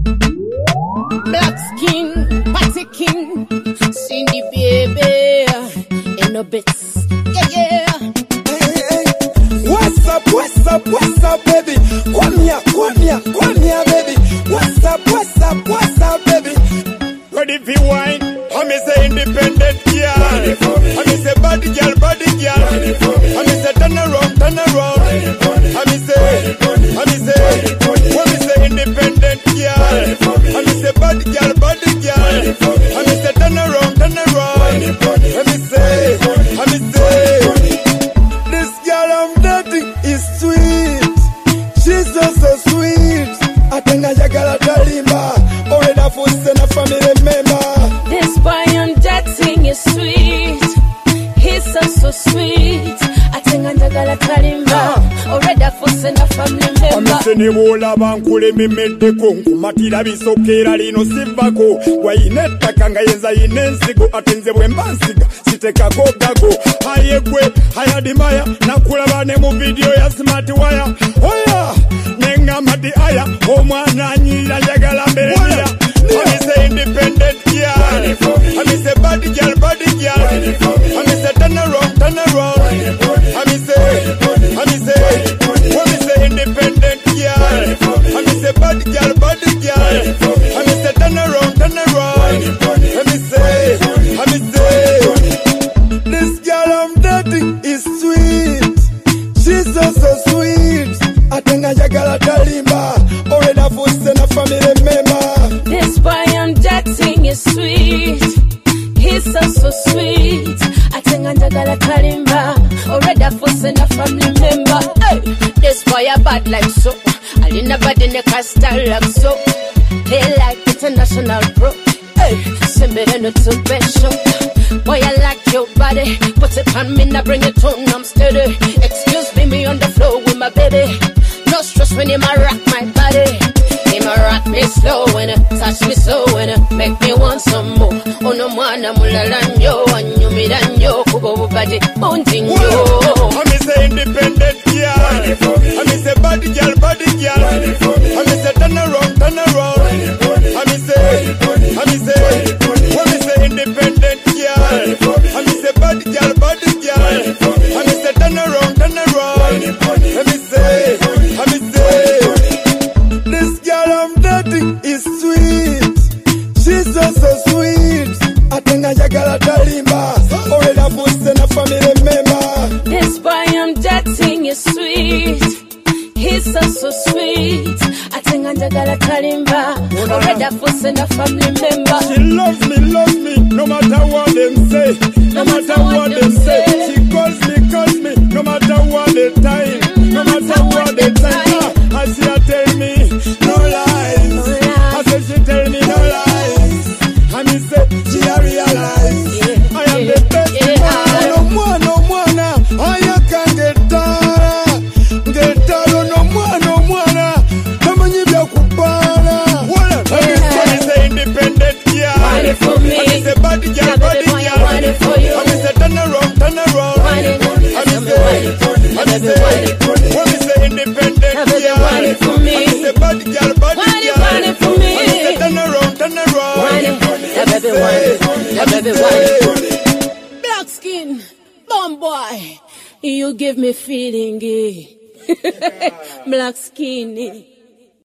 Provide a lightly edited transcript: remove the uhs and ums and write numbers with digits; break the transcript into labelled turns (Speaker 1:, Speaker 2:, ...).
Speaker 1: Black skin, party king, Cindy baby, in no bits, yeah.
Speaker 2: Hey. What's up, baby? Come here, baby. What's up, baby?
Speaker 3: Ready for wine? I me say independent girl. I me say body girl. I me say turn around. I me say, when me say independent girl. I me say body girl. I me say turn around. I me say, this girl I'm dating is sweet. She's so sweet. I think I gotta talimba. Already for send a family member.
Speaker 1: This boy I'm dating is sweet. He's so sweet. I think I'm gonna tell him already for send a family member.
Speaker 3: I'm sending all of Ankule me mede konku. Matira bisokera lino sivako. Wa ineta kanga yeza inensigo. Atenze wembansiga. Siteka kogago. Hayegwe, hayadimaya. Nakula bane mu video ya smart wire. Oya, nenga mati aya. Omwana nyira yagala mbere niya. I say independent girl. I say body girl. I say turn around. I say, when me say independent girl. I say body girl. I say turn around. I say, this girl I'm dating is sweet. She's so sweet. I think I gotta talimba. Already for send a family member.
Speaker 1: This boy I'm dating is sweet. He's so sweet. I think I'm gonna tell him already for send a family member. Hey, this boy a bad like so. I in a bad in the style like so. He like international bro. Hey, send me in to bed show. Boy I like your body. Put it on me now bring it on. I'm steady. Excuse me on the floor with my baby. No stress when you rock my body. Him a rock me slow when touch me so when make me want some more. Oh no mwana mulalanyo anyo milanyo kubo body mounting yo.
Speaker 3: I me say independent girl. I me say body girl. I me say turn around. I me say, when me say independent girl. I me say body girl. I me say turn around. I me say, this girl I'm dating is sweet. She's so sweet. I think I gotta talimba. Already for send a family member.
Speaker 1: This boy I'm dating is sweet. He's so sweet. I think I'm gonna tell him already for send a family member.
Speaker 3: She loves me, no matter what them say. No matter what them say. She calls me, no matter what the time. No matter what the time. I see her tell me, no lies. I say she tell me no lies. And me say, she a realize. I am the best man. No more, I can't get down. No more. Come on, you be a kupana. I say independent girl. I say body girl. I say turn around. I say, when we say independent girl. I say body girl. I say turn around.
Speaker 1: Black skin, bomb boy, you give me feeling, Black skin.